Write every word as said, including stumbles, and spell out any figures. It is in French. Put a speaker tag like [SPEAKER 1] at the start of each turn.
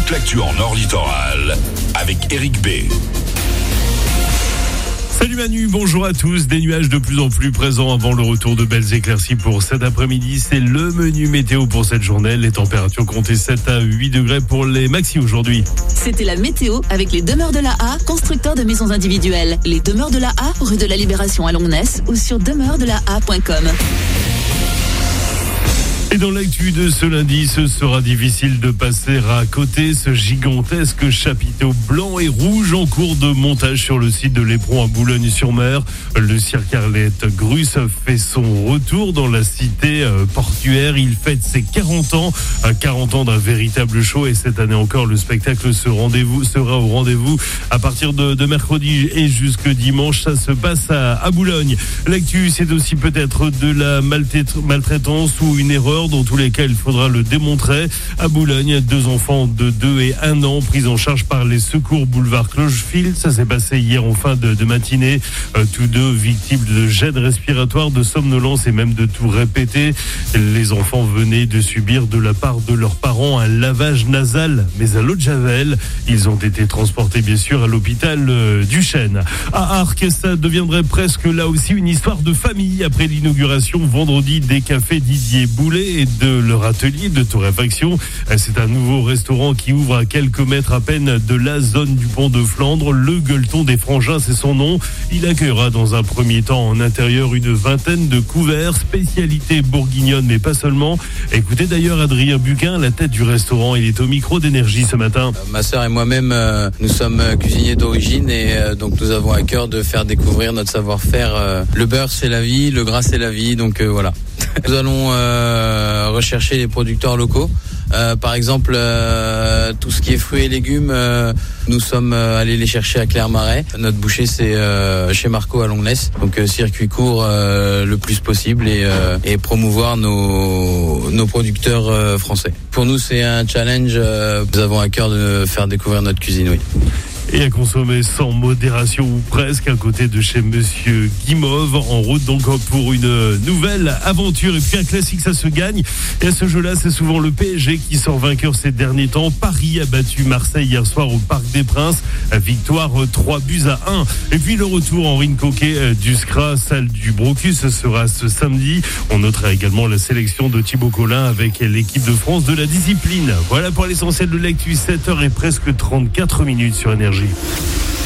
[SPEAKER 1] toute l'actu en Nord Littoral avec Eric B.
[SPEAKER 2] Salut Manu, bonjour à tous. Des nuages de plus en plus présents avant le retour de belles éclaircies pour cet après-midi. C'est le menu météo pour cette journée. Les températures comptaient sept à huit degrés pour les maxi aujourd'hui.
[SPEAKER 3] C'était la météo avec les demeures de la A, constructeurs de maisons individuelles. Les demeures de la A, rue de la Libération à Longness ou sur demeures de la a point com.
[SPEAKER 2] Et dans l'actu de ce lundi, ce sera difficile de passer à côté ce gigantesque chapiteau blanc et rouge en cours de montage sur le site de l'Éperon à Boulogne-sur-Mer. Le cirque Arlette Grusse fait son retour dans la cité portuaire. Il fête ses quarante ans, quarante ans d'un véritable show, et cette année encore, le spectacle ce rendez-vous, sera au rendez-vous à partir de, de mercredi et jusque dimanche. Ça se passe à, à Boulogne. L'actu, c'est aussi peut-être de la maltraitance ou une erreur. Dans tous les cas, il faudra le démontrer. À Boulogne, deux enfants de deux et un ans pris en charge par les secours boulevard Clochefield. Ça s'est passé hier en fin de, de matinée. Euh, tous deux victimes de gêne respiratoire, de somnolence et même de toux répétés. Les enfants venaient de subir de la part de leurs parents un lavage nasal, mais à l'eau de Javel. Ils ont été transportés bien sûr à l'hôpital euh, du Chêne. À Arques, ça deviendrait presque là aussi une histoire de famille après l'inauguration vendredi des cafés Didier Boulet et de leur atelier de torréfaction. C'est un nouveau restaurant qui ouvre à quelques mètres à peine de la zone du pont de Flandre. Le Gueuleton des Frangins, c'est son nom. Il accueillera dans un premier temps en intérieur une vingtaine de couverts, spécialité bourguignonne, mais pas seulement. Écoutez d'ailleurs Adrien Buquin, la tête du restaurant. Il est au micro d'Énergie ce matin.
[SPEAKER 4] Euh, ma sœur et moi-même, euh, nous sommes cuisiniers d'origine et euh, donc nous avons à cœur de faire découvrir notre savoir-faire. Euh, le beurre, c'est la vie, le gras, c'est la vie, donc euh, voilà. Nous allons euh, rechercher les producteurs locaux. Euh, par exemple, euh, tout ce qui est fruits et légumes, euh, nous sommes euh, allés les chercher à Clermarais. Notre boucher, c'est euh, chez Marco à Longness. Donc euh, circuit court euh, le plus possible et, euh, et promouvoir nos, nos producteurs euh, français. Pour nous, c'est un challenge. Euh, nous avons à cœur de faire découvrir notre cuisine, oui.
[SPEAKER 2] Et à consommer sans modération ou presque, à côté de chez Monsieur Guimauve, en route donc pour une nouvelle aventure. Et puis un classique, ça se gagne. Et à ce jeu-là, c'est souvent le P S G qui sort vainqueur ces derniers temps. Paris a battu Marseille hier soir au Parc des Princes. Victoire trois buts à un. Et puis le retour en Rine Coquet du S C R A, salle du Brocus, ce sera ce samedi. On notera également la sélection de Thibaut Collin avec l'équipe de France de la discipline. Voilà pour l'essentiel de l'actu. sept heures et presque trente-quatre minutes sur Énergie.